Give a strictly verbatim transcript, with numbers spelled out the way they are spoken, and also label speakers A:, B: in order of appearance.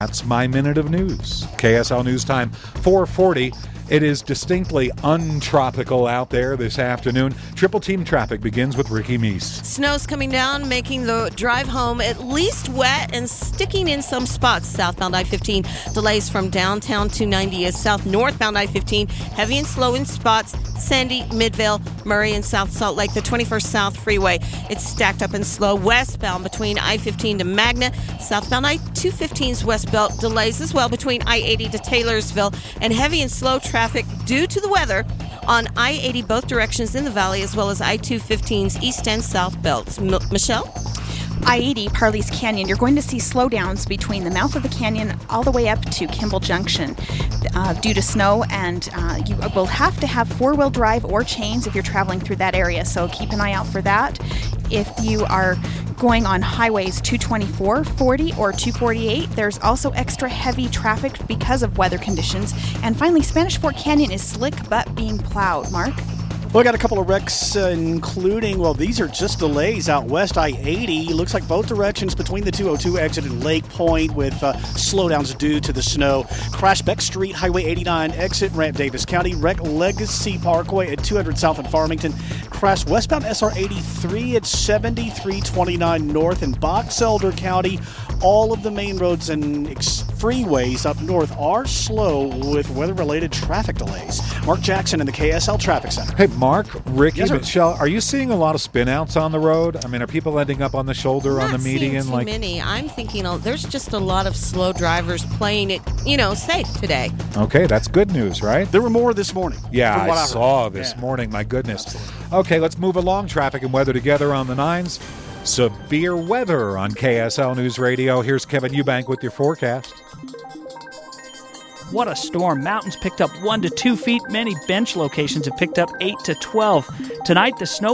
A: That's my minute of news. K S L News Time, four forty. It is distinctly untropical out there this afternoon. Triple team traffic begins with Ricky Meese.
B: Snow's coming down, making the drive home at least wet and sticking in some spots. Southbound I fifteen delays from downtown two ninety as south northbound I fifteen. Heavy and slow in spots. Sandy, Midvale, Murray, and South Salt Lake. The twenty-first South Freeway. It's stacked up and slow westbound between I fifteen to Magna. Southbound I two fifteen's west belt delays as well between I eighty to Taylorsville. And heavy and slow traffic due to the weather on I eighty both directions in the valley, as well as I two fifteen's east and south belts. M- Michelle?
C: I eighty Parley's Canyon, you're going to see slowdowns between the mouth of the canyon all the way up to Kimball Junction uh, due to snow, and uh, you will have to have four-wheel drive or chains if you're traveling through that area, so keep an eye out for that. If you are going on highways two twenty-four, forty, or two forty-eight, there's also extra heavy traffic because of weather conditions. And finally, Spanish Fork Canyon is slick but being plowed. Mark?
D: Well, I got a couple of wrecks, uh, including, well, these are just delays out west I eighty. Looks like both directions between the two oh two exit and Lake Point with uh, slowdowns due to the snow. Crash Beck Street, Highway eighty-nine exit, Ramp Davis County. Wreck Legacy Parkway at two hundred south in Farmington. Crash westbound S R eighty-three at seventy-three twenty-nine north in Box Elder County. All of the main roads and ex- freeways up north are slow with weather-related traffic delays. Mark Jackson in the K S L Traffic Center.
A: Hey, Mark, Ricky,
D: Yes, sir.
A: Michelle, are you seeing a lot of spin-outs on the road? I mean, are people ending up on the shoulder
B: Not
A: on the median?
B: seeing too
A: like
B: many. I'm thinking oh, there's just a lot of slow drivers playing it, you know, safe today.
A: Okay, that's good news, right?
D: There were more this morning.
A: Yeah,
D: from what
A: I
D: heard.
A: saw this
D: Yeah.
A: morning. My goodness.
D: Absolutely.
A: Okay, let's move along. Traffic and weather together on the nines. Severe weather on K S L News Radio. Here's Kevin Eubank with your forecast.
E: What a storm. Mountains picked up one to two feet. Many bench locations have picked up eight to twelve. Tonight, the snow